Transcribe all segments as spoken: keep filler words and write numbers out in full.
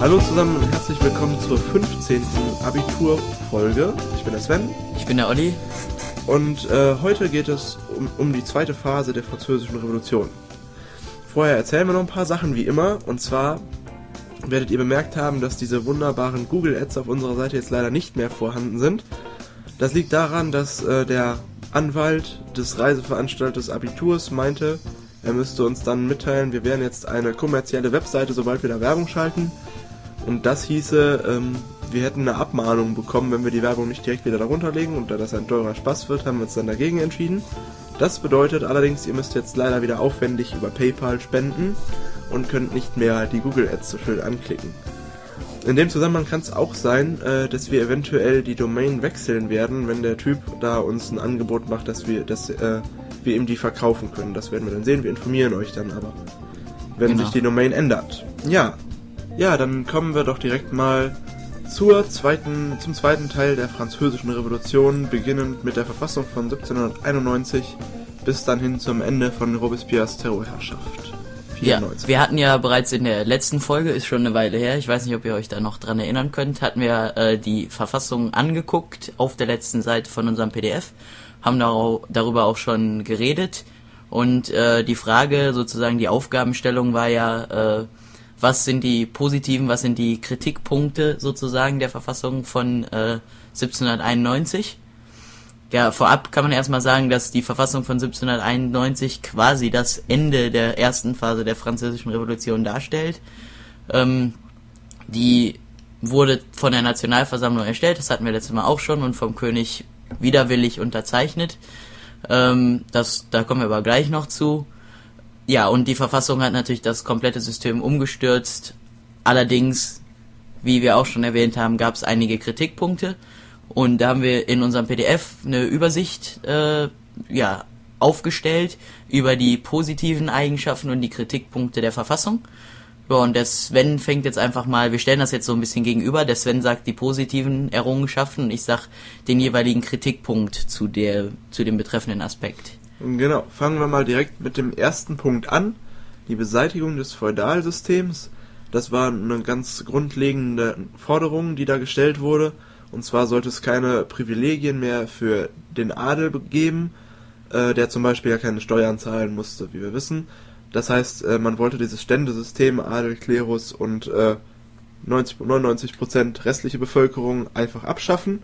Hallo zusammen und herzlich willkommen zur fünfzehnten Abiturfolge. Ich bin der Sven. Ich bin der Olli. Und äh, heute geht es um, um die zweite Phase der Französischen Revolution. Vorher erzählen wir noch ein paar Sachen wie immer. Und zwar werdet ihr bemerkt haben, dass diese wunderbaren Google Ads auf unserer Seite jetzt leider nicht mehr vorhanden sind. Das liegt daran, dass äh, der Anwalt des Reiseveranstalters Abiturs meinte, er müsste uns dann mitteilen, wir werden jetzt eine kommerzielle Webseite, sobald wir da Werbung schalten. Und das hieße, ähm, wir hätten eine Abmahnung bekommen, wenn wir die Werbung nicht direkt wieder darunter legen. Und da das ein teurer Spaß wird, haben wir uns dann dagegen entschieden. Das bedeutet allerdings, ihr müsst jetzt leider wieder aufwendig über PayPal spenden und könnt nicht mehr die Google Ads so schön anklicken. In dem Zusammenhang kann es auch sein, äh, dass wir eventuell die Domain wechseln werden, wenn der Typ da uns ein Angebot macht, dass wir, dass, äh, wir ihm die verkaufen können. Das werden wir dann sehen, wir informieren euch dann aber, wenn genau. sich die Domain ändert. Ja. Ja, dann kommen wir doch direkt mal zur zweiten, zum zweiten Teil der Französischen Revolution, beginnend mit der Verfassung von siebzehnhunderteinundneunzig bis dann hin zum Ende von Robespierres Terrorherrschaft. vierundneunzig. Ja, wir hatten ja bereits in der letzten Folge, ist schon eine Weile her, ich weiß nicht, ob ihr euch da noch dran erinnern könnt, hatten wir äh, die Verfassung angeguckt auf der letzten Seite von unserem P D F, haben darau- darüber auch schon geredet und äh, die Frage, sozusagen die Aufgabenstellung war ja, äh, was sind die positiven, was sind die Kritikpunkte sozusagen der Verfassung von äh, siebzehnhunderteinundneunzig. Ja, vorab kann man erstmal sagen, dass die Verfassung von siebzehnhunderteinundneunzig quasi das Ende der ersten Phase der Französischen Revolution darstellt. Ähm, die wurde von der Nationalversammlung erstellt, das hatten wir letztes Mal auch schon, und vom König widerwillig unterzeichnet. Ähm, das, da kommen wir aber gleich noch zu. Ja, und die Verfassung hat natürlich das komplette System umgestürzt. Allerdings, wie wir auch schon erwähnt haben, gab es einige Kritikpunkte. Und da haben wir in unserem P D F eine Übersicht äh, ja, aufgestellt über die positiven Eigenschaften und die Kritikpunkte der Verfassung. Ja, und der Sven fängt jetzt einfach mal, wir stellen das jetzt so ein bisschen gegenüber, der Sven sagt die positiven Errungenschaften und ich sag den jeweiligen Kritikpunkt zu der zu dem betreffenden Aspekt. Genau, fangen wir mal direkt mit dem ersten Punkt an, die Beseitigung des Feudalsystems. Das war eine ganz grundlegende Forderung, die da gestellt wurde. Und zwar sollte es keine Privilegien mehr für den Adel geben, äh, der zum Beispiel ja keine Steuern zahlen musste, wie wir wissen. Das heißt, äh, man wollte dieses Ständesystem, Adel, Klerus und äh, neunzig, neunundneunzig Prozent restliche Bevölkerung einfach abschaffen.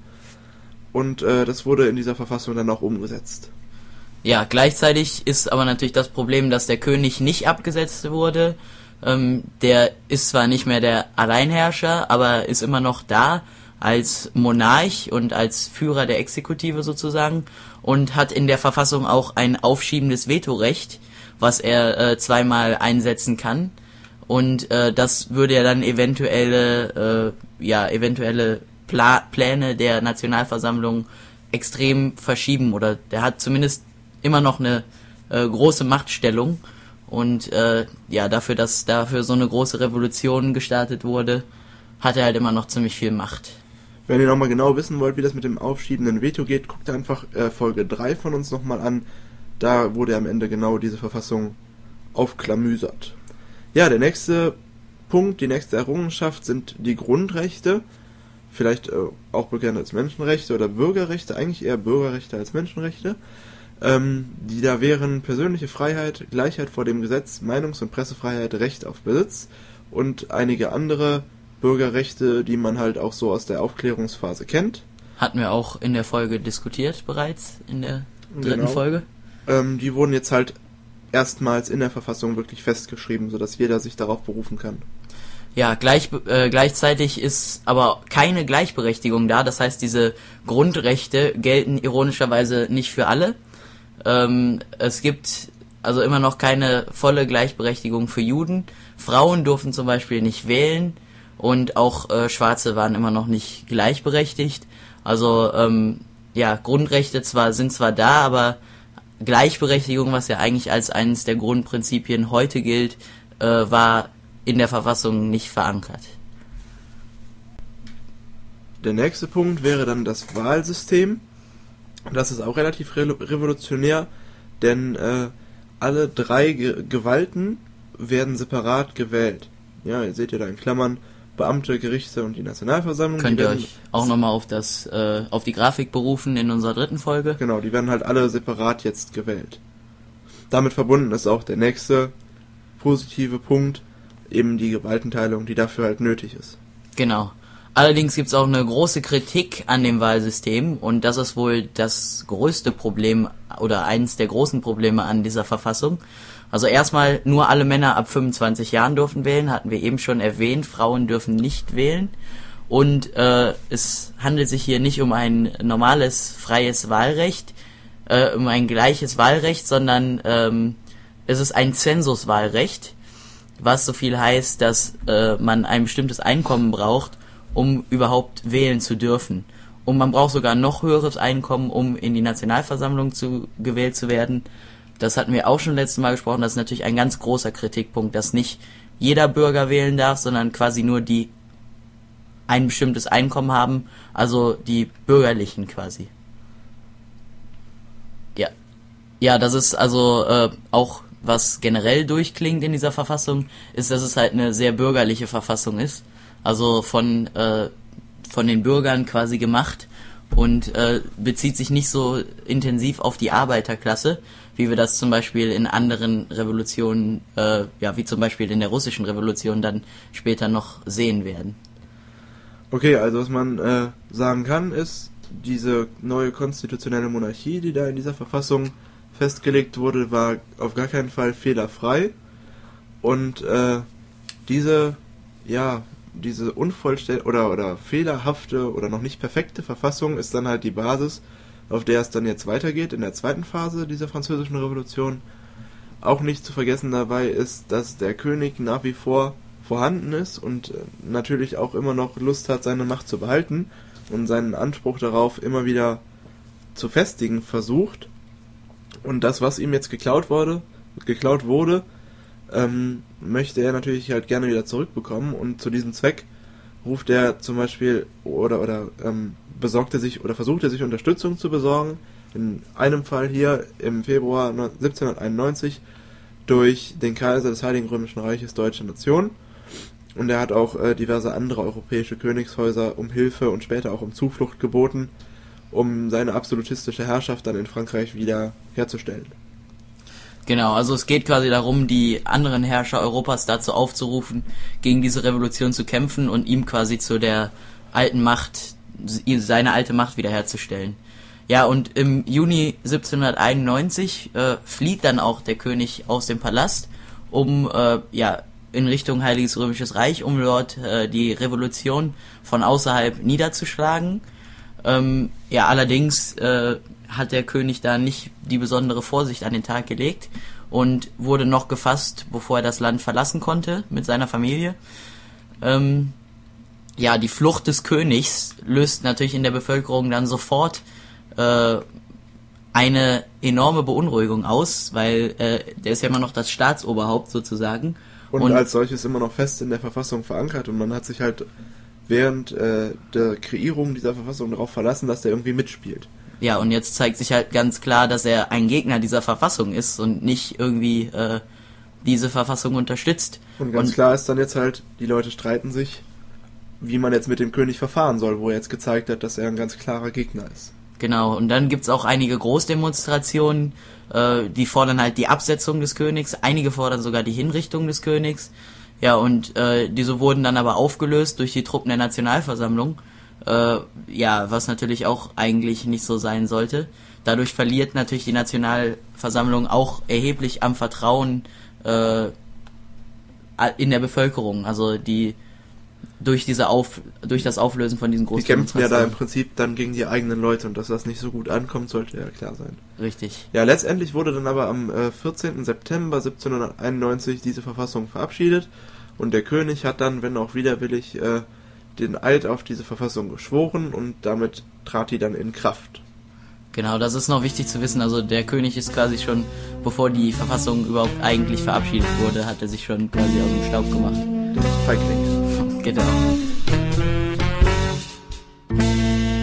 Und äh, das wurde in dieser Verfassung dann auch umgesetzt. Ja, gleichzeitig ist aber natürlich das Problem, dass der König nicht abgesetzt wurde. Ähm, der ist zwar nicht mehr der Alleinherrscher, aber ist immer noch da als Monarch und als Führer der Exekutive sozusagen und hat in der Verfassung auch ein aufschiebendes Vetorecht, was er äh, zweimal einsetzen kann. Und äh, das würde ja dann eventuelle, äh, ja, eventuelle Pla- Pläne der Nationalversammlung extrem verschieben, oder der hat zumindest immer noch eine äh, große Machtstellung und äh, ja, dafür, dass dafür so eine große Revolution gestartet wurde, hat er halt immer noch ziemlich viel Macht. Wenn ihr nochmal genau wissen wollt, wie das mit dem aufschiebenden Veto geht, guckt einfach äh, Folge drei von uns nochmal an. Da wurde am Ende genau diese Verfassung aufklamüsert. Ja, der nächste Punkt, die nächste Errungenschaft sind die Grundrechte. Vielleicht äh, auch bekannt als Menschenrechte oder Bürgerrechte, eigentlich eher Bürgerrechte als Menschenrechte. Ähm, die da wären persönliche Freiheit, Gleichheit vor dem Gesetz, Meinungs- und Pressefreiheit, Recht auf Besitz und einige andere Bürgerrechte, die man halt auch so aus der Aufklärungsphase kennt. Hatten wir auch in der Folge diskutiert bereits, in der dritten genau. Folge. Ähm, die wurden jetzt halt erstmals in der Verfassung wirklich festgeschrieben, sodass jeder sich darauf berufen kann. Ja, gleich, äh, gleichzeitig ist aber keine Gleichberechtigung da, das heißt, diese Grundrechte gelten ironischerweise nicht für alle. Ähm, es gibt also immer noch keine volle Gleichberechtigung für Juden. Frauen durften zum Beispiel nicht wählen und auch äh, Schwarze waren immer noch nicht gleichberechtigt. Also ähm, ja, Grundrechte zwar sind zwar da, aber Gleichberechtigung, was ja eigentlich als eines der Grundprinzipien heute gilt, äh, war in der Verfassung nicht verankert. Der nächste Punkt wäre dann das Wahlsystem. Das ist auch relativ re- revolutionär, denn äh, alle drei Ge- Gewalten werden separat gewählt. Ja, ihr seht ja da in Klammern Beamte, Gerichte und die Nationalversammlung. Könnt die ihr werden, euch auch nochmal auf das, äh, auf die Grafik berufen in unserer dritten Folge. Genau, die werden halt alle separat jetzt gewählt. Damit verbunden ist auch der nächste positive Punkt, eben die Gewaltenteilung, die dafür halt nötig ist. Genau. Allerdings gibt es auch eine große Kritik an dem Wahlsystem und das ist wohl das größte Problem oder eines der großen Probleme an dieser Verfassung. Also erstmal, nur alle Männer ab fünfundzwanzig Jahren dürfen wählen, hatten wir eben schon erwähnt, Frauen dürfen nicht wählen. Und äh, es handelt sich hier nicht um ein normales, freies Wahlrecht, äh, um ein gleiches Wahlrecht, sondern ähm, es ist ein Zensuswahlrecht, was so viel heißt, dass äh, man ein bestimmtes Einkommen braucht, um überhaupt wählen zu dürfen. Und man braucht sogar ein noch höheres Einkommen, um in die Nationalversammlung zu gewählt zu werden. Das hatten wir auch schon letztes Mal gesprochen. Das ist natürlich ein ganz großer Kritikpunkt, dass nicht jeder Bürger wählen darf, sondern quasi nur die ein bestimmtes Einkommen haben, also die Bürgerlichen quasi. Ja, ja, das ist also äh, auch was generell durchklingt in dieser Verfassung, ist, dass es halt eine sehr bürgerliche Verfassung ist. Also von äh, von den Bürgern quasi gemacht und äh, bezieht sich nicht so intensiv auf die Arbeiterklasse, wie wir das zum Beispiel in anderen Revolutionen, äh, ja, wie zum Beispiel in der russischen Revolution dann später noch sehen werden. Okay, also was man äh, sagen kann, ist, diese neue konstitutionelle Monarchie, die da in dieser Verfassung festgelegt wurde, war auf gar keinen Fall fehlerfrei. Und äh, diese, ja, diese unvollständige oder, oder fehlerhafte oder noch nicht perfekte Verfassung ist dann halt die Basis, auf der es dann jetzt weitergeht in der zweiten Phase dieser französischen Revolution. Auch nicht zu vergessen dabei ist, dass der König nach wie vor vorhanden ist und natürlich auch immer noch Lust hat, seine Macht zu behalten und seinen Anspruch darauf immer wieder zu festigen versucht. Und das, was ihm jetzt geklaut wurde, geklaut wurde, ähm, möchte er natürlich halt gerne wieder zurückbekommen, und zu diesem Zweck ruft er zum Beispiel oder oder ähm, besorgt er sich oder versucht er sich Unterstützung zu besorgen. In einem Fall hier im Februar siebzehnhunderteinundneunzig durch den Kaiser des Heiligen Römischen Reiches Deutscher Nation, und er hat auch äh, diverse andere europäische Königshäuser um Hilfe und später auch um Zuflucht geboten, um seine absolutistische Herrschaft dann in Frankreich wieder herzustellen. Genau, also es geht quasi darum, die anderen Herrscher Europas dazu aufzurufen, gegen diese Revolution zu kämpfen und ihm quasi zu der alten Macht, seine alte Macht wiederherzustellen. Ja, und im Juni siebzehnhunderteinundneunzig äh, flieht dann auch der König aus dem Palast, um äh, ja in Richtung Heiliges Römisches Reich, um dort äh, die Revolution von außerhalb niederzuschlagen. Ähm, ja, allerdings äh, hat der König da nicht die besondere Vorsicht an den Tag gelegt und wurde noch gefasst, bevor er das Land verlassen konnte mit seiner Familie. Ähm, ja, die Flucht des Königs löst natürlich in der Bevölkerung dann sofort äh, eine enorme Beunruhigung aus, weil äh, der ist ja immer noch das Staatsoberhaupt sozusagen. Und, und als solches immer noch fest in der Verfassung verankert, und man hat sich halt während äh, der Kreierung dieser Verfassung darauf verlassen, dass der irgendwie mitspielt. Ja, und jetzt zeigt sich halt ganz klar, dass er ein Gegner dieser Verfassung ist und nicht irgendwie äh, diese Verfassung unterstützt. Und ganz und klar ist dann jetzt halt, die Leute streiten sich, wie man jetzt mit dem König verfahren soll, wo er jetzt gezeigt hat, dass er ein ganz klarer Gegner ist. Genau, und dann gibt's auch einige Großdemonstrationen, äh, die fordern halt die Absetzung des Königs, einige fordern sogar die Hinrichtung des Königs. Ja, und äh, diese wurden dann aber aufgelöst durch die Truppen der Nationalversammlung. Äh, ja, was natürlich auch eigentlich nicht so sein sollte. Dadurch verliert natürlich die Nationalversammlung auch erheblich am Vertrauen äh, in der Bevölkerung. Also die durch diese Auf durch das Auflösen von diesen großen Die kämpfen ja da im Prinzip dann gegen die eigenen Leute, und dass das nicht so gut ankommt, sollte ja klar sein. Richtig. Ja, letztendlich wurde dann aber am äh, vierzehnten September siebzehnhunderteinundneunzig diese Verfassung verabschiedet, und der König hat dann, wenn auch widerwillig, äh, den Eid auf diese Verfassung geschworen, und damit trat die dann in Kraft. Genau, das ist noch wichtig zu wissen. Also der König ist quasi schon, bevor die Verfassung überhaupt eigentlich verabschiedet wurde, hat er sich schon quasi aus dem Staub gemacht. Der Feigling. Genau.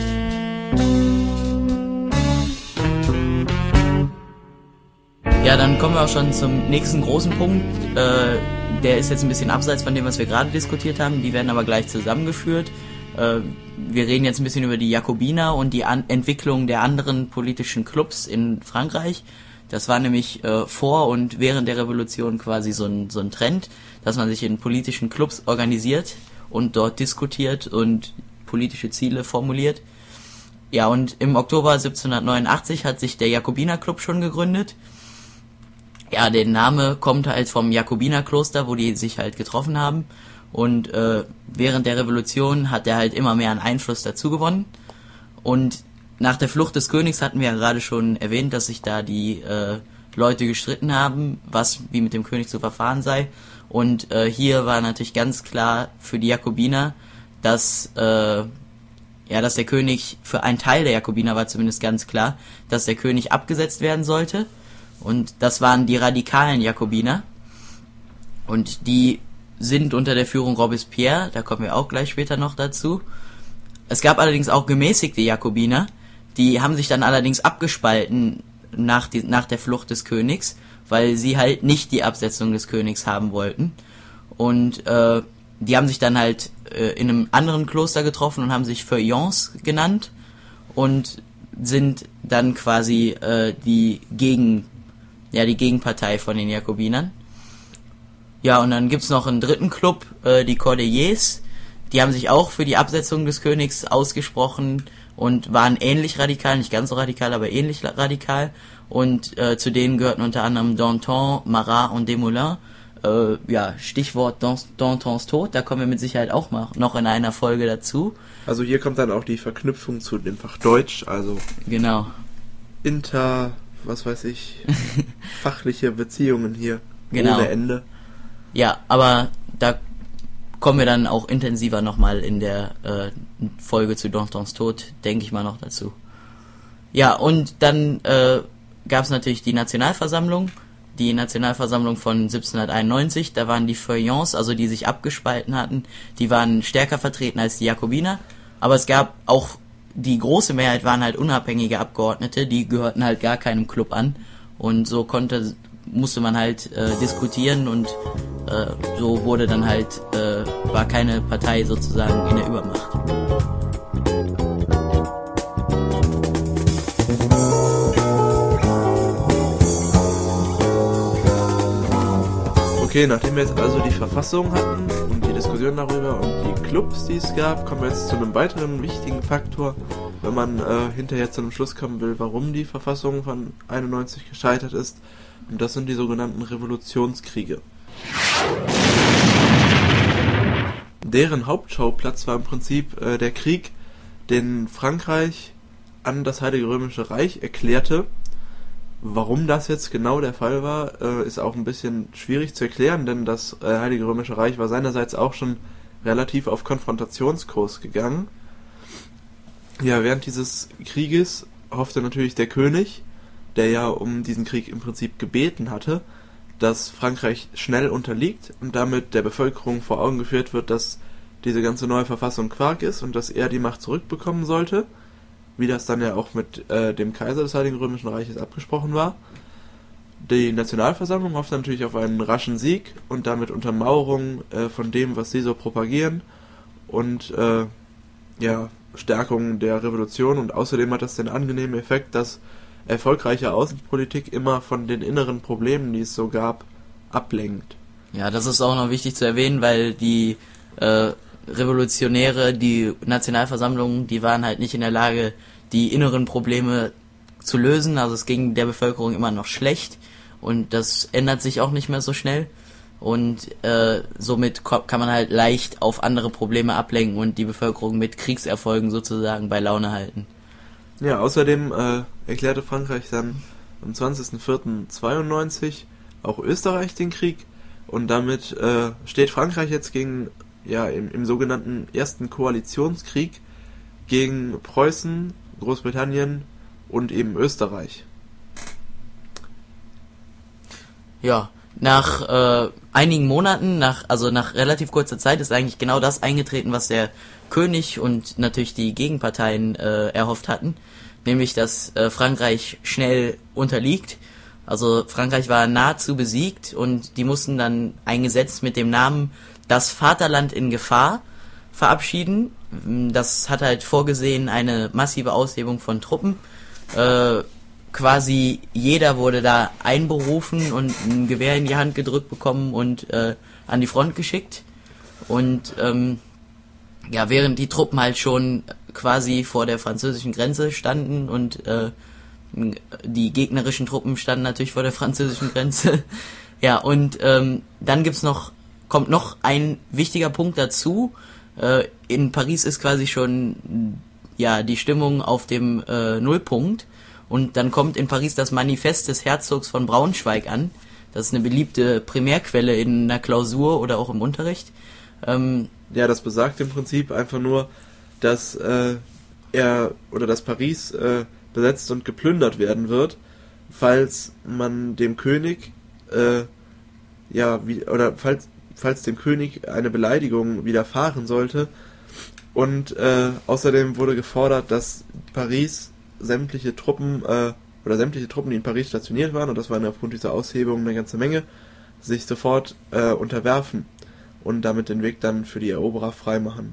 Ja, dann dann kommen wir auch schon zum nächsten großen Punkt. Äh, der ist jetzt ein bisschen abseits von dem, was wir gerade diskutiert haben. Die werden aber gleich zusammengeführt. Äh, wir reden jetzt ein bisschen über die Jakobiner und die An- Entwicklung der anderen politischen Clubs in Frankreich. Das war nämlich äh, vor und während der Revolution quasi so ein, so ein Trend, dass man sich in politischen Clubs organisiert und dort diskutiert und politische Ziele formuliert. Ja, und im Oktober siebzehnhundertneunundachtzig hat sich der Jakobiner-Club schon gegründet. Ja, der Name kommt halt vom Jakobinerkloster, wo die sich halt getroffen haben. Und äh, während der Revolution hat er halt immer mehr an Einfluss dazu gewonnen. Und nach der Flucht des Königs hatten wir ja gerade schon erwähnt, dass sich da die äh, Leute gestritten haben, was wie mit dem König zu verfahren sei. Und äh, hier war natürlich ganz klar für die Jakobiner, dass äh, ja, dass der König, für einen Teil der Jakobiner war zumindest ganz klar, dass der König abgesetzt werden sollte. Und das waren die radikalen Jakobiner. Und die sind unter der Führung Robespierre, da kommen wir auch gleich später noch dazu. Es gab allerdings auch gemäßigte Jakobiner, die haben sich dann allerdings abgespalten nach, die, nach der Flucht des Königs, weil sie halt nicht die Absetzung des Königs haben wollten. Und äh, die haben sich dann halt äh, in einem anderen Kloster getroffen und haben sich Feuillants genannt und sind dann quasi äh, die Gegen, ja, die Gegenpartei von den Jakobinern. Ja, und dann gibt's noch einen dritten Club, äh, die Cordeliers. Die haben sich auch für die Absetzung des Königs ausgesprochen und waren ähnlich radikal, nicht ganz so radikal, aber ähnlich radikal. Und äh, zu denen gehörten unter anderem Danton, Marat und Desmoulins. Äh, ja, Stichwort Dantons Tod, da kommen wir mit Sicherheit auch mal noch in einer Folge dazu. Also hier kommt dann auch die Verknüpfung zu dem Fach Deutsch, also genau. Inter, was weiß ich, fachliche Beziehungen hier genau. Ohne Ende. Ja, aber da kommen wir dann auch intensiver nochmal in der äh, Folge zu Dantons Tod, denke ich mal noch dazu. Ja, und dann äh, gab es natürlich die Nationalversammlung, die Nationalversammlung von siebzehnhunderteinundneunzig, da waren die Feuillants, also die sich abgespalten hatten, die waren stärker vertreten als die Jakobiner, aber es gab auch, die große Mehrheit waren halt unabhängige Abgeordnete, die gehörten halt gar keinem Club an und so konnte, musste man halt äh, diskutieren und äh, so wurde dann halt, äh, war keine Partei sozusagen in der Übermacht. Okay, nachdem wir jetzt also die Verfassung hatten und die Diskussion darüber und die Clubs, die es gab, kommen wir jetzt zu einem weiteren wichtigen Faktor, wenn man äh, hinterher zu einem Schluss kommen will, warum die Verfassung von einundneunzig gescheitert ist. Und das sind die sogenannten Revolutionskriege. Deren Hauptschauplatz war im Prinzip äh, der Krieg, den Frankreich an das Heilige Römische Reich erklärte. Warum das jetzt genau der Fall war, äh, ist auch ein bisschen schwierig zu erklären, denn das äh, Heilige Römische Reich war seinerseits auch schon relativ auf Konfrontationskurs gegangen. Ja, während dieses Krieges hoffte natürlich der König, der ja um diesen Krieg im Prinzip gebeten hatte, dass Frankreich schnell unterliegt und damit der Bevölkerung vor Augen geführt wird, dass diese ganze neue Verfassung Quark ist und dass er die Macht zurückbekommen sollte, wie das dann ja auch mit äh, dem Kaiser des Heiligen Römischen Reiches abgesprochen war. Die Nationalversammlung hofft natürlich auf einen raschen Sieg und damit Untermauerung äh, von dem, was sie so propagieren und äh, ja, Stärkung der Revolution, und außerdem hat das den angenehmen Effekt, dass erfolgreiche Außenpolitik immer von den inneren Problemen, die es so gab, ablenkt. Ja, das ist auch noch wichtig zu erwähnen, weil die äh, Revolutionäre, die Nationalversammlungen, die waren halt nicht in der Lage, die inneren Probleme zu lösen. Also es ging der Bevölkerung immer noch schlecht und das ändert sich auch nicht mehr so schnell. Und äh, somit kann man halt leicht auf andere Probleme ablenken und die Bevölkerung mit Kriegserfolgen sozusagen bei Laune halten. Ja, außerdem äh, erklärte Frankreich dann am zwanzigsten vierten zweiundneunzig auch Österreich den Krieg und damit äh, steht Frankreich jetzt gegen ja im, im sogenannten ersten Koalitionskrieg gegen Preußen, Großbritannien und eben Österreich. Ja, nach äh, einigen Monaten, nach also nach relativ kurzer Zeit ist eigentlich genau das eingetreten, was der König und natürlich die Gegenparteien äh, erhofft hatten, nämlich dass äh, Frankreich schnell unterliegt Also Frankreich war nahezu besiegt und die mussten dann ein Gesetz mit dem Namen Das Vaterland in Gefahr verabschieden. Das hat halt vorgesehen eine massive Aushebung von Truppen. Äh, quasi jeder wurde da einberufen und ein Gewehr in die Hand gedrückt bekommen und äh, an die Front geschickt. Und ähm, ja, während die Truppen halt schon quasi vor der französischen Grenze standen und äh, die gegnerischen Truppen standen natürlich vor der französischen Grenze. Ja, und ähm, dann gibt's noch, kommt noch ein wichtiger Punkt dazu. Äh, in Paris ist quasi schon ja die Stimmung auf dem äh, Nullpunkt. Und dann kommt in Paris das Manifest des Herzogs von Braunschweig an. Das ist eine beliebte Primärquelle in einer Klausur oder auch im Unterricht. Ähm, ja, das besagt im Prinzip einfach nur, dass äh, er oder dass Paris äh, besetzt und geplündert werden wird, falls man dem König äh, ja wie, oder falls falls dem König eine Beleidigung widerfahren sollte. Und äh, außerdem wurde gefordert, dass Paris sämtliche Truppen äh, oder sämtliche Truppen, die in Paris stationiert waren, und das waren aufgrund dieser Aushebung eine ganze Menge, sich sofort äh, unterwerfen und damit den Weg dann für die Eroberer freimachen.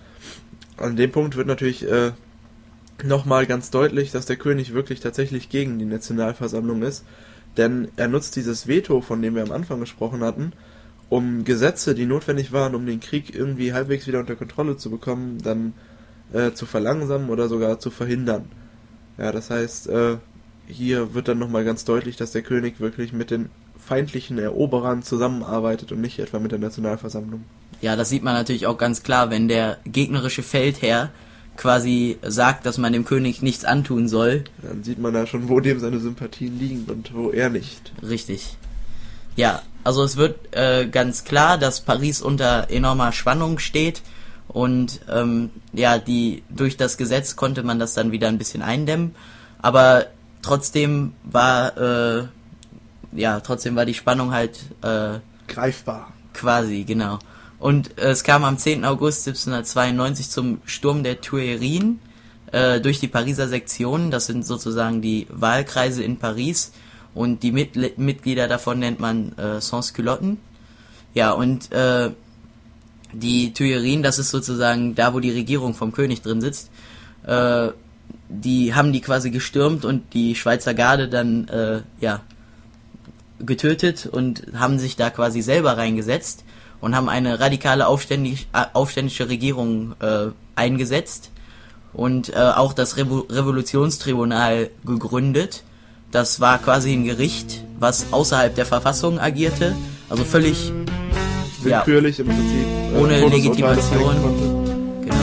An dem Punkt wird natürlich äh, nochmal ganz deutlich, dass der König wirklich tatsächlich gegen die Nationalversammlung ist, denn er nutzt dieses Veto, von dem wir am Anfang gesprochen hatten, um Gesetze, die notwendig waren, um den Krieg irgendwie halbwegs wieder unter Kontrolle zu bekommen, dann äh, zu verlangsamen oder sogar zu verhindern. Ja, das heißt, äh, hier wird dann nochmal ganz deutlich, dass der König wirklich mit den feindlichen Eroberern zusammenarbeitet und nicht etwa mit der Nationalversammlung. Ja, das sieht man natürlich auch ganz klar, wenn der gegnerische Feldherr quasi sagt, dass man dem König nichts antun soll. Dann sieht man da schon, wo dem seine Sympathien liegen und wo er nicht. Richtig. Ja, also es wird äh, ganz klar, dass Paris unter enormer Spannung steht und ähm, ja, die durch das Gesetz konnte man das dann wieder ein bisschen eindämmen, aber trotzdem war äh, ja trotzdem war die Spannung halt äh, greifbar. Quasi, genau. Und äh, es kam am zehnten August siebzehnhundertzweiundneunzig zum Sturm der Tuilerien äh, durch die Pariser Sektionen. Das sind sozusagen die Wahlkreise in Paris und die Mit- Mitglieder davon nennt man äh, Sans-Culotten. Ja, und äh, die Tuilerien, das ist sozusagen da, wo die Regierung vom König drin sitzt. Äh, die haben die quasi gestürmt und die Schweizer Garde dann äh, ja getötet und haben sich da quasi selber reingesetzt und haben eine radikale aufständig, aufständische Regierung äh, eingesetzt und äh, auch das Revo- Revolutionstribunal gegründet. Das war quasi ein Gericht, was außerhalb der Verfassung agierte, also völlig willkürlich ja, im Prinzip. Äh, ohne Legitimation. Genau.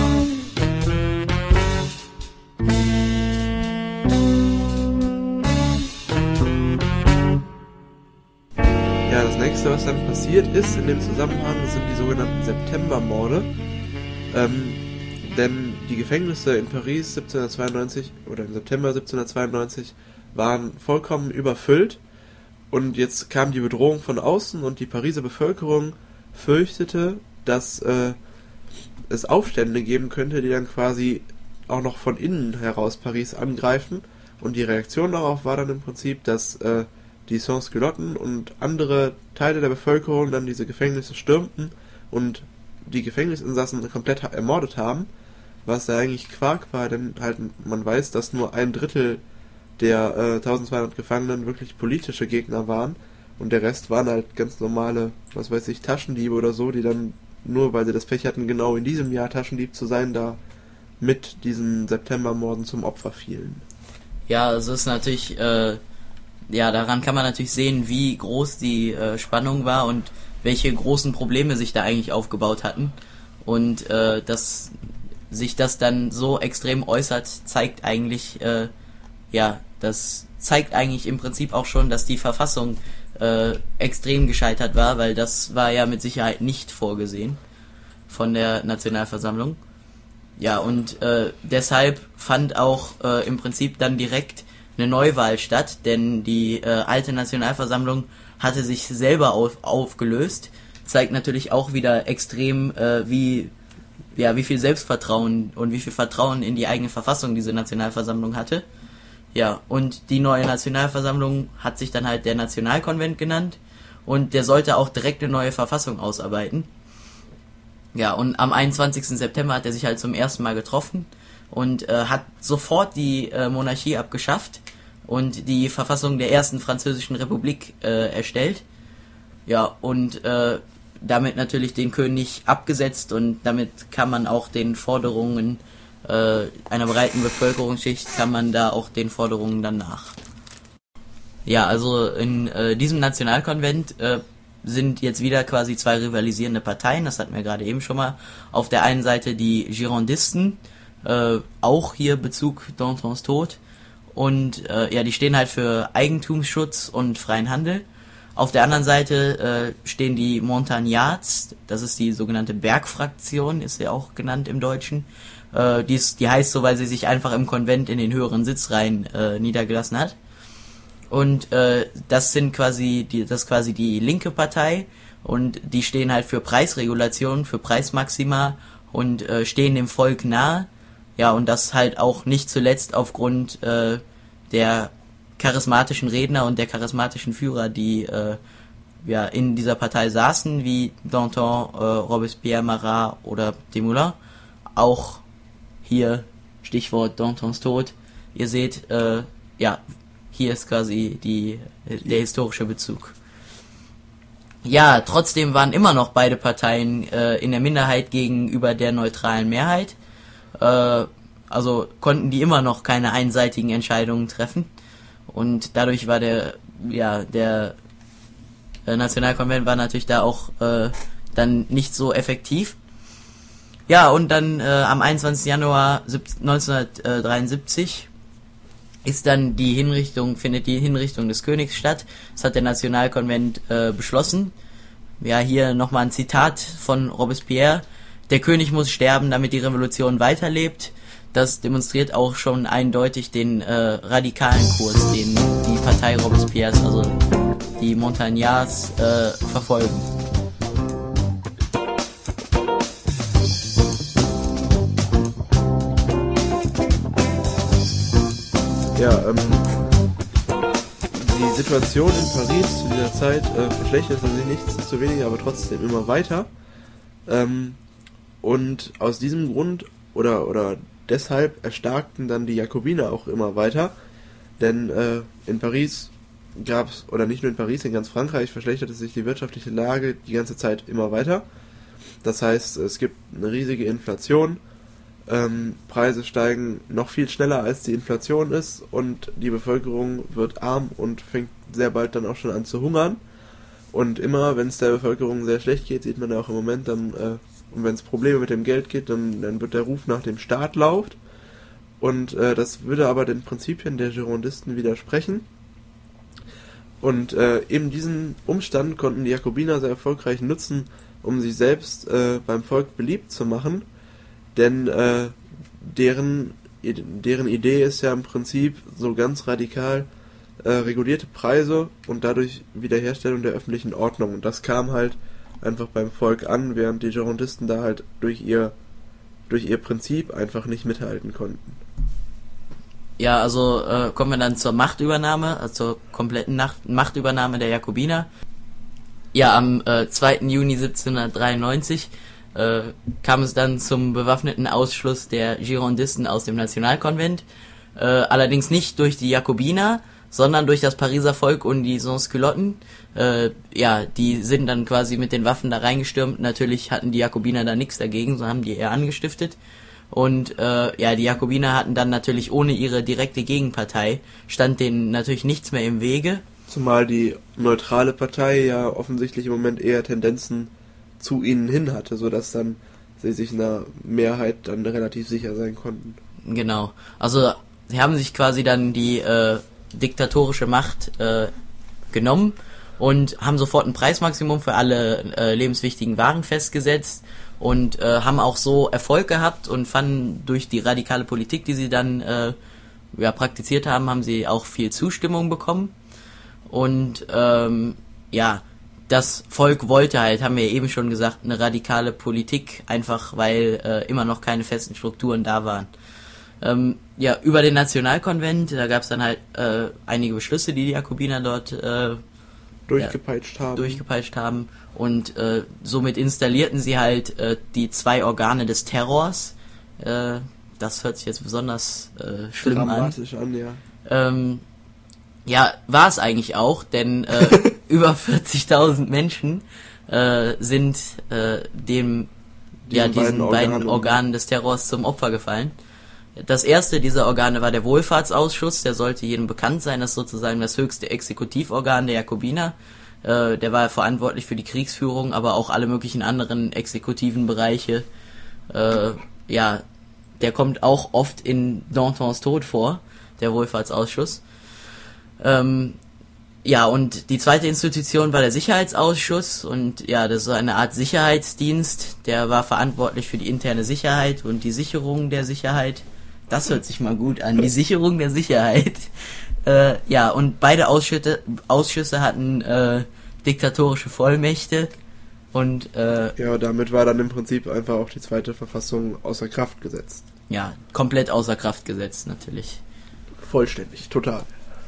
Ja, das nächste, was dann passiert ist in dem Zusammenhang, sind die sogenannten Septembermorde. Ähm, denn die Gefängnisse in Paris siebzehnhundertzweiundneunzig oder im September siebzehnhundertzweiundneunzig waren vollkommen überfüllt und jetzt kam die Bedrohung von außen und die Pariser Bevölkerung fürchtete, dass äh, es Aufstände geben könnte, die dann quasi auch noch von innen heraus Paris angreifen, und die Reaktion darauf war dann im Prinzip, dass äh, die Sans-Culotten und andere Teile der Bevölkerung dann diese Gefängnisse stürmten und die Gefängnisinsassen komplett ermordet haben, was ja eigentlich Quark war, denn halt man weiß, dass nur ein Drittel der äh, eintausendzweihundert Gefangenen wirklich politische Gegner waren und der Rest waren halt ganz normale, was weiß ich, Taschendiebe oder so, die dann nur, weil sie das Pech hatten, genau in diesem Jahr Taschendieb zu sein, da mit diesen Septembermorden zum Opfer fielen. Ja, also es ist natürlich, äh, ja, daran kann man natürlich sehen, wie groß die äh, Spannung war und welche großen Probleme sich da eigentlich aufgebaut hatten. Und äh, dass sich das dann so extrem äußert, zeigt eigentlich, äh, ja, das zeigt eigentlich im Prinzip auch schon, dass die Verfassung äh, extrem gescheitert war, weil das war ja mit Sicherheit nicht vorgesehen von der Nationalversammlung. Ja, und äh, deshalb fand auch äh, im Prinzip dann direkt eine Neuwahl statt, denn die äh, alte Nationalversammlung hatte sich selber auf, aufgelöst. Zeigt natürlich auch wieder extrem, äh, wie ja wie viel Selbstvertrauen und wie viel Vertrauen in die eigene Verfassung diese Nationalversammlung hatte. Ja, und die neue Nationalversammlung hat sich dann halt der Nationalkonvent genannt und der sollte auch direkt eine neue Verfassung ausarbeiten. Ja, und am einundzwanzigsten September hat er sich halt zum ersten Mal getroffen und äh, hat sofort die äh, Monarchie abgeschafft und die Verfassung der ersten französischen Republik äh, erstellt. Ja, und äh, damit natürlich den König abgesetzt und damit kann man auch den Forderungen äh, einer breiten Bevölkerungsschicht, kann man da auch den Forderungen dann nach. Ja, also in äh, diesem Nationalkonvent äh, sind jetzt wieder quasi zwei rivalisierende Parteien, das hatten wir gerade eben schon mal. Auf der einen Seite die Girondisten, äh, auch hier Bezug Dantons Tod, und äh, ja, die stehen halt für Eigentumsschutz und freien Handel. Auf der anderen Seite äh, stehen die Montagnards, das ist die sogenannte Bergfraktion, ist ja auch genannt im Deutschen. Äh, die, ist, die heißt so, weil sie sich einfach im Konvent in den höheren Sitzreihen äh, niedergelassen hat. Und äh, das sind quasi die, das ist quasi die linke Partei und die stehen halt für Preisregulation, für Preismaxima und äh, stehen dem Volk nahe. Ja, und das halt auch nicht zuletzt aufgrund äh, der charismatischen Redner und der charismatischen Führer, die äh, ja in dieser Partei saßen, wie Danton, äh, Robespierre, Marat oder Desmoulins. Auch hier Stichwort Dantons Tod. Ihr seht, äh, ja, hier ist quasi die, der historische Bezug. Ja, trotzdem waren immer noch beide Parteien äh, in der Minderheit gegenüber der neutralen Mehrheit. Äh, also konnten die immer noch keine einseitigen Entscheidungen treffen. Und dadurch war der, ja, der äh, Nationalkonvent war natürlich da auch äh, dann nicht so effektiv. Ja, und dann äh, am einundzwanzigsten Januar neunzehnhundertdreiundsiebzig ist dann die Hinrichtung, findet die Hinrichtung des Königs statt. Das hat der Nationalkonvent äh, beschlossen. Ja, hier nochmal ein Zitat von Robespierre. Der König muss sterben, damit die Revolution weiterlebt. Das demonstriert auch schon eindeutig den äh, radikalen Kurs, den die Partei Robespierres, also die Montagnards, äh, verfolgen. Ja, ähm, die Situation in Paris zu dieser Zeit äh, verschlechterte sich nichts zu weniger, aber trotzdem immer weiter. Ähm, und aus diesem Grund oder oder deshalb erstarkten dann die Jakobiner auch immer weiter, denn äh, in Paris gab es, oder nicht nur in Paris, in ganz Frankreich verschlechterte sich die wirtschaftliche Lage die ganze Zeit immer weiter. Das heißt, es gibt eine riesige Inflation, ähm, Preise steigen noch viel schneller als die Inflation ist und die Bevölkerung wird arm und fängt sehr bald dann auch schon an zu hungern. Und immer, wenn es der Bevölkerung sehr schlecht geht, sieht man ja auch im Moment dann, äh, und wenn es Probleme mit dem Geld gibt, dann, dann wird der Ruf nach dem Staat laut. Und äh, das würde aber den Prinzipien der Girondisten widersprechen. Und äh, eben diesen Umstand konnten die Jakobiner sehr erfolgreich nutzen, um sich selbst äh, beim Volk beliebt zu machen. Denn äh, deren, deren Idee ist ja im Prinzip so ganz radikal äh, regulierte Preise und dadurch Wiederherstellung der öffentlichen Ordnung. Und das kam halt einfach beim Volk an, während die Girondisten da halt durch ihr durch ihr Prinzip einfach nicht mithalten konnten. Ja, also äh, kommen wir dann zur Machtübernahme, also zur kompletten Nacht- Machtübernahme der Jakobiner. Ja, am äh, zweiten Juni siebzehnhundertdreiundneunzig äh, kam es dann zum bewaffneten Ausschluss der Girondisten aus dem Nationalkonvent. Äh, allerdings nicht durch die Jakobiner, sondern durch das Pariser Volk und die Sans-Culotten. Äh, ja, die sind dann quasi mit den Waffen da reingestürmt. Natürlich hatten die Jakobiner da nichts dagegen, so haben die eher angestiftet. Und äh, ja, die Jakobiner hatten dann natürlich ohne ihre direkte Gegenpartei, stand denen natürlich nichts mehr im Wege. Zumal die neutrale Partei ja offensichtlich im Moment eher Tendenzen zu ihnen hin hatte, sodass dann sie sich einer Mehrheit dann relativ sicher sein konnten. Genau, also sie haben sich quasi dann die äh, diktatorische Macht äh, genommen und haben sofort ein Preismaximum für alle äh, lebenswichtigen Waren festgesetzt und äh, haben auch so Erfolg gehabt und fanden durch die radikale Politik, die sie dann äh, ja, praktiziert haben, haben sie auch viel Zustimmung bekommen. Und ähm, ja, das Volk wollte halt, haben wir eben schon gesagt, eine radikale Politik, einfach weil äh, immer noch keine festen Strukturen da waren. Ähm, ja, über den Nationalkonvent, da gab es dann halt äh, einige Beschlüsse, die die Jakobiner dort äh, durchgepeitscht ja, haben. durchgepeitscht haben und äh, somit installierten sie halt äh, die zwei Organe des Terrors. Äh, das hört sich jetzt besonders äh, schlimm Dramatisch an. an, ja. Ähm, ja, war es eigentlich auch, denn äh, über vierzigtausend Menschen äh, sind äh, dem ja diesen beiden, beiden Organen, Organen des Terrors zum Opfer gefallen. Das erste dieser Organe war der Wohlfahrtsausschuss, der sollte jedem bekannt sein, das ist sozusagen das höchste Exekutivorgan der Jakobiner. Äh, der war verantwortlich für die Kriegsführung, aber auch alle möglichen anderen exekutiven Bereiche. Äh, ja, der kommt auch oft in Dantons Tod vor, der Wohlfahrtsausschuss. Ähm, ja, und die zweite Institution war der Sicherheitsausschuss und ja, das ist eine Art Sicherheitsdienst, der war verantwortlich für die interne Sicherheit und die Sicherung der Sicherheit. Das hört sich mal gut an, die Sicherung der Sicherheit. Äh, ja, und beide Ausschüsse, Ausschüsse hatten äh, diktatorische Vollmächte und äh, ja, damit war dann im Prinzip einfach auch die zweite Verfassung außer Kraft gesetzt. Ja, komplett außer Kraft gesetzt natürlich. Vollständig, total.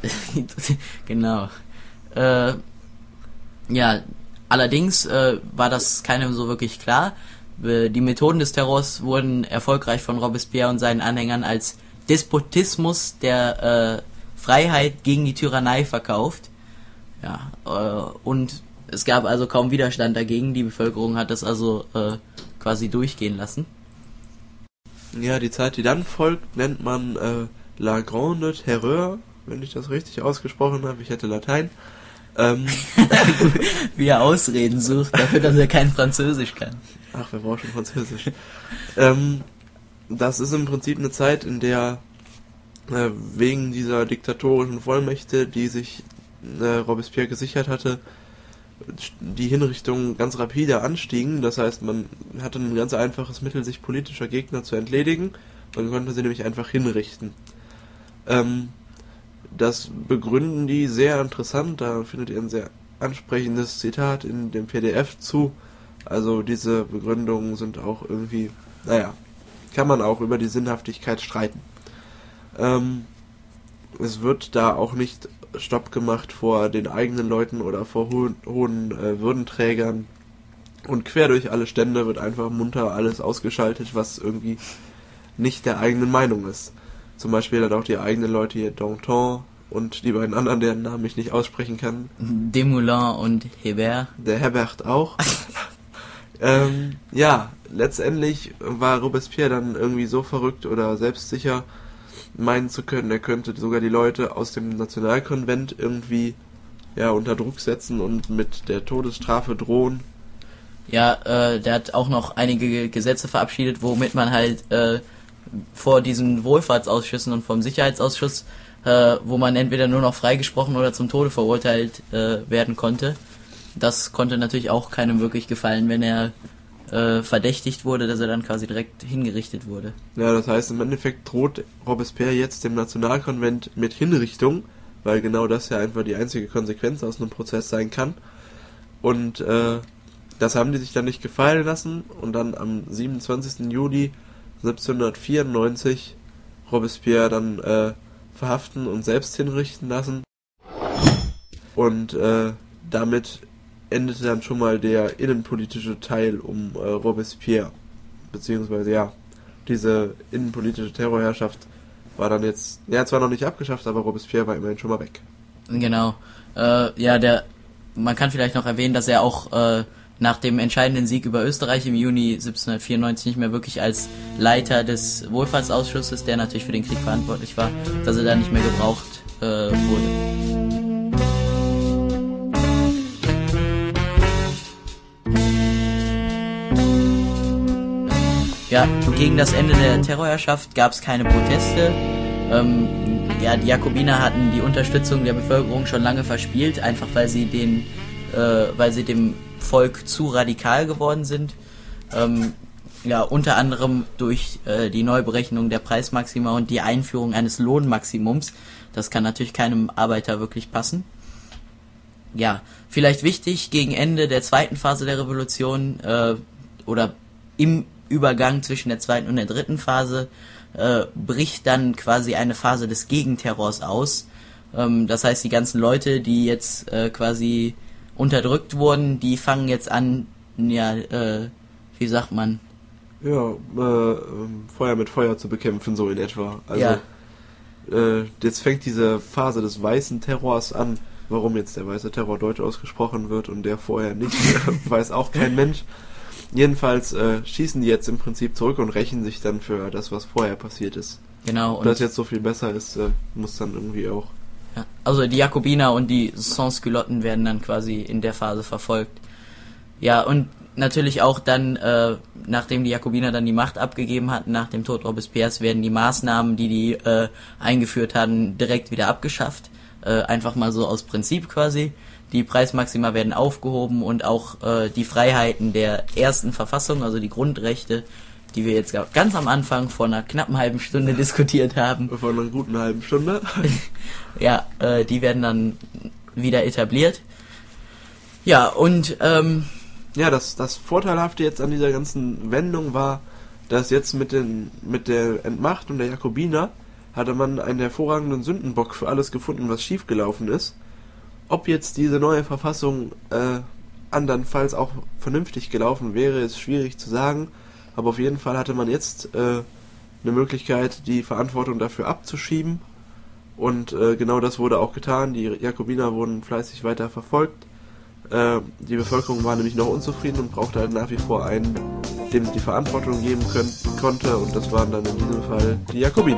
Genau. Äh, ja, allerdings äh, war das keinem so wirklich klar. Die Methoden des Terrors wurden erfolgreich von Robespierre und seinen Anhängern als Despotismus der äh, Freiheit gegen die Tyrannei verkauft. Ja, äh, und es gab also kaum Widerstand dagegen. Die Bevölkerung hat das also äh, quasi durchgehen lassen. Ja, die Zeit, die dann folgt, nennt man äh, La Grande Terreur, wenn ich das richtig ausgesprochen habe. Ich hätte Latein. Ähm, Wie er Ausreden sucht, dafür, dass er kein Französisch kann. Ach, wer braucht schon Französisch? ähm, das ist im Prinzip eine Zeit, in der äh, wegen dieser diktatorischen Vollmächte, die sich äh, Robespierre gesichert hatte, die Hinrichtungen ganz rapide anstiegen. Das heißt, man hatte ein ganz einfaches Mittel, sich politischer Gegner zu entledigen. Man konnte sie nämlich einfach hinrichten. Ähm, das begründen die sehr interessant. Da findet ihr ein sehr ansprechendes Zitat in dem P D F zu. Also diese Begründungen sind auch irgendwie, naja, kann man auch über die Sinnhaftigkeit streiten. Ähm, es wird da auch nicht Stopp gemacht vor den eigenen Leuten oder vor hohen, hohen äh, Würdenträgern. Und quer durch alle Stände wird einfach munter alles ausgeschaltet, was irgendwie nicht der eigenen Meinung ist. Zum Beispiel hat auch die eigenen Leute hier Danton und die beiden anderen, deren Namen ich nicht aussprechen kann. Desmoulins und Hebert. Der Hebert auch. ähm, ja, letztendlich war Robespierre dann irgendwie so verrückt oder selbstsicher, meinen zu können, er könnte sogar die Leute aus dem Nationalkonvent irgendwie ja unter Druck setzen und mit der Todesstrafe drohen. Ja, äh, der hat auch noch einige Gesetze verabschiedet, womit man halt äh, vor diesen Wohlfahrtsausschüssen und vom Sicherheitsausschuss, äh, wo man entweder nur noch freigesprochen oder zum Tode verurteilt äh, werden konnte. Das konnte natürlich auch keinem wirklich gefallen, wenn er äh, verdächtigt wurde, dass er dann quasi direkt hingerichtet wurde. Ja, das heißt, im Endeffekt droht Robespierre jetzt dem Nationalkonvent mit Hinrichtung, weil genau das ja einfach die einzige Konsequenz aus einem Prozess sein kann. Und äh, das haben die sich dann nicht gefallen lassen und dann am siebenundzwanzigsten Juli siebzehnhundertvierundneunzig Robespierre dann äh, verhaften und selbst hinrichten lassen. Und äh, damit endete dann schon mal der innenpolitische Teil um äh, Robespierre. Beziehungsweise, ja, diese innenpolitische Terrorherrschaft war dann jetzt, ja, zwar noch nicht abgeschafft, aber Robespierre war immerhin schon mal weg. Genau. Äh, ja, der, man kann vielleicht noch erwähnen, dass er auch äh, nach dem entscheidenden Sieg über Österreich im Juni siebzehnhundertvierundneunzig nicht mehr wirklich als Leiter des Wohlfahrtsausschusses, der natürlich für den Krieg verantwortlich war, dass er da nicht mehr gebraucht äh, wurde. Ja, gegen das Ende der Terrorherrschaft gab es keine Proteste. Ähm, ja, die Jakobiner hatten die Unterstützung der Bevölkerung schon lange verspielt, einfach weil sie den, äh, weil sie dem Volk zu radikal geworden sind. Ähm, ja, unter anderem durch äh, die Neuberechnung der Preismaxima und die Einführung eines Lohnmaximums. Das kann natürlich keinem Arbeiter wirklich passen. Ja, vielleicht wichtig, gegen Ende der zweiten Phase der Revolution äh, oder im Übergang zwischen der zweiten und der dritten Phase äh, bricht dann quasi eine Phase des Gegenterrors aus. Ähm, das heißt, die ganzen Leute, die jetzt äh, quasi unterdrückt wurden, die fangen jetzt an, ja, äh, wie sagt man? Ja, äh, Feuer mit Feuer zu bekämpfen, so in etwa. Also, ja. äh, jetzt fängt diese Phase des weißen Terrors an. Warum jetzt der weiße Terror deutsch ausgesprochen wird und der vorher nicht, weiß auch kein Mensch. Jedenfalls äh, schießen die jetzt im Prinzip zurück und rächen sich dann für das, was vorher passiert ist. Genau. Und dass jetzt so viel besser ist, äh, muss dann irgendwie auch... Ja, also die Jakobiner und die Sans-Culotten werden dann quasi in der Phase verfolgt. Ja, und natürlich auch dann, äh, nachdem die Jakobiner dann die Macht abgegeben hatten, nach dem Tod Robespierres, werden die Maßnahmen, die die äh, eingeführt hatten, direkt wieder abgeschafft. Äh, einfach mal so aus Prinzip quasi. Die Preismaxima werden aufgehoben und auch äh, die Freiheiten der ersten Verfassung, also die Grundrechte, die wir jetzt ganz am Anfang vor einer knappen halben Stunde diskutiert haben. Vor einer guten halben Stunde. Ja, äh, die werden dann wieder etabliert. Ja, und ähm, ja, das, das Vorteilhafte jetzt an dieser ganzen Wendung war, dass jetzt mit, den, mit der Entmachtung der Jakobiner hatte man einen hervorragenden Sündenbock für alles gefunden, was schiefgelaufen ist. Ob jetzt diese neue Verfassung äh, andernfalls auch vernünftig gelaufen wäre, ist schwierig zu sagen. Aber auf jeden Fall hatte man jetzt äh, eine Möglichkeit, die Verantwortung dafür abzuschieben. Und äh, genau das wurde auch getan. Die Jakobiner wurden fleißig weiter verfolgt. Äh, die Bevölkerung war nämlich noch unzufrieden und brauchte halt nach wie vor einen, dem sie die Verantwortung geben können, konnte. Und das waren dann in diesem Fall die Jakobiner.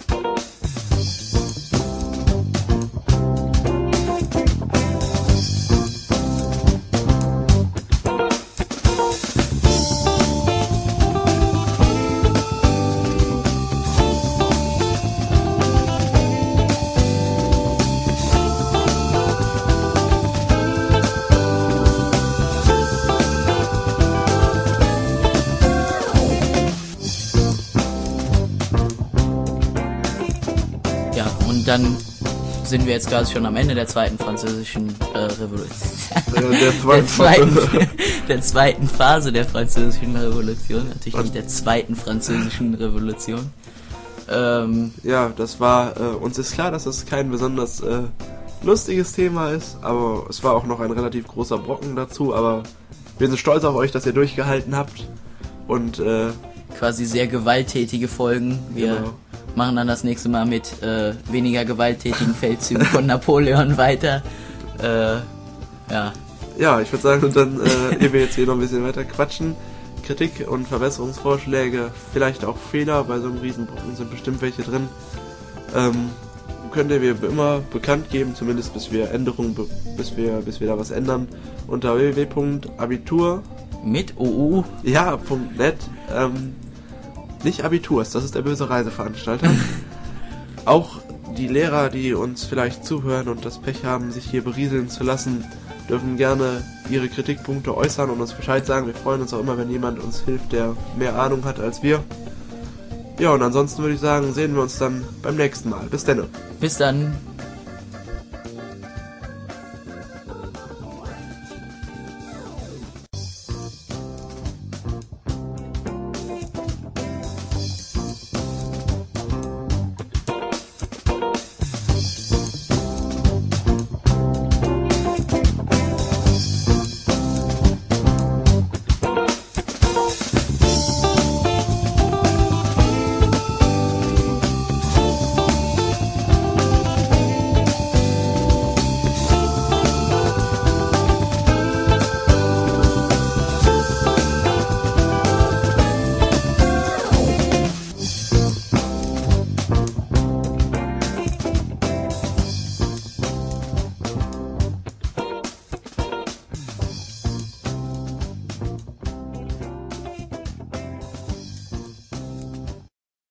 dann sind wir jetzt quasi schon am Ende der zweiten französischen äh, Revolution. Äh, der, zweiten der, zweiten, der zweiten Phase der französischen Revolution. Natürlich Und nicht der zweiten französischen Revolution. Ähm, ja, das war, äh, uns ist klar, dass das kein besonders äh, lustiges Thema ist, aber es war auch noch ein relativ großer Brocken dazu, aber wir sind stolz auf euch, dass ihr durchgehalten habt und äh, quasi sehr gewalttätige Folgen. Wir genau. machen dann das nächste Mal mit äh, weniger gewalttätigen Feldzügen von Napoleon weiter. Äh, ja. Ja, ich würde sagen, und dann, äh, ehe wir jetzt hier noch ein bisschen weiter quatschen, Kritik und Verbesserungsvorschläge, vielleicht auch Fehler, bei so einem Riesenbrocken sind bestimmt welche drin, ähm, könnt ihr wie immer bekannt geben, zumindest bis wir Änderungen, bis wir, bis wir da was ändern, unter w w w punkt abitur mit O U ja, Punkt net, ähm, nicht Abiturs, das ist der böse Reiseveranstalter. Auch die Lehrer, die uns vielleicht zuhören und das Pech haben, sich hier berieseln zu lassen, dürfen gerne ihre Kritikpunkte äußern und uns Bescheid sagen. Wir freuen uns auch immer, wenn jemand uns hilft, der mehr Ahnung hat als wir. Ja, und ansonsten würde ich sagen, sehen wir uns dann beim nächsten Mal. Bis dann. Bis dann.